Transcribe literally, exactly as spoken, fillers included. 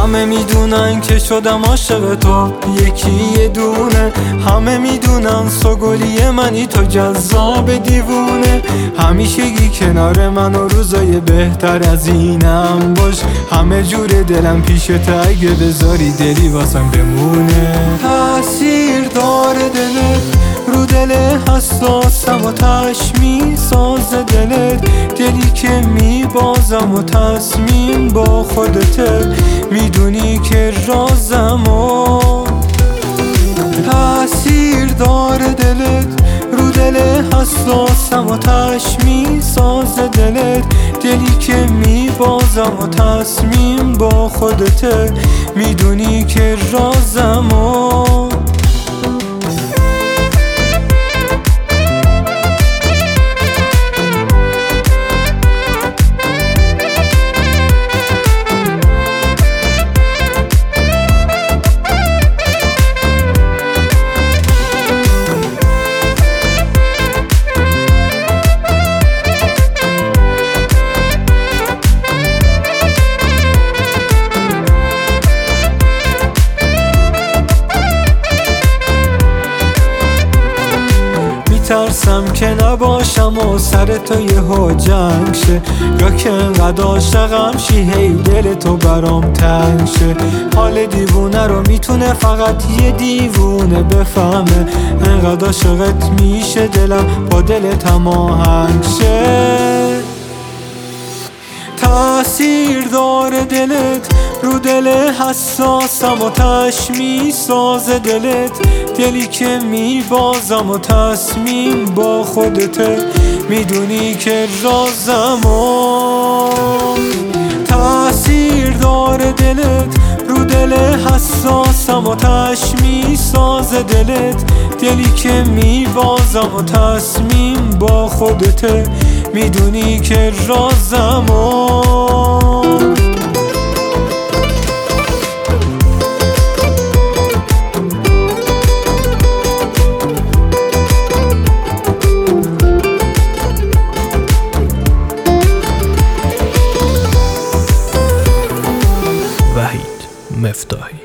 همه میدونن که شدم عاشق تو یکی یه دونه، همه میدونن سوگلی منی تو جذاب دیوونه. همیشگی کنار من و روزای بهتر از اینم باش، همه جور دلم پیشت اگه بذاری دلی واسم بمونه. تأثیر داره دلت رو دل حساسم و تشمی ساز دلت، دلی که میبازم و تصمیم با خودته، میدونی که رازم و تأثیر داره دلت رو دل حساسم و تشمی ساز دلت، دلی که میبازم و تصمیم با خودته، میدونی که رازم و ترسم که نباشم و سر تو یهو جنگ شه، یا که انقدر عاشقم شی هی دل تو برام تنگ شه. حال دیوونه رو میتونه فقط یه دیوونه بفهمه، انقدر عاشقت میشه دلم با دلت هماهنگ شه. تأثیر داره دلت رو دل حساسم و تشمی ساز دلت، دلی که میبازم و تصمیم با خودته، میدونی که رازم و تأثیر داره دلت رو دل حساسم و تشمی ساز دلت، دلی که میبازم و تصمیم با خودته، میدونی که رازم و وحید مفتاحی.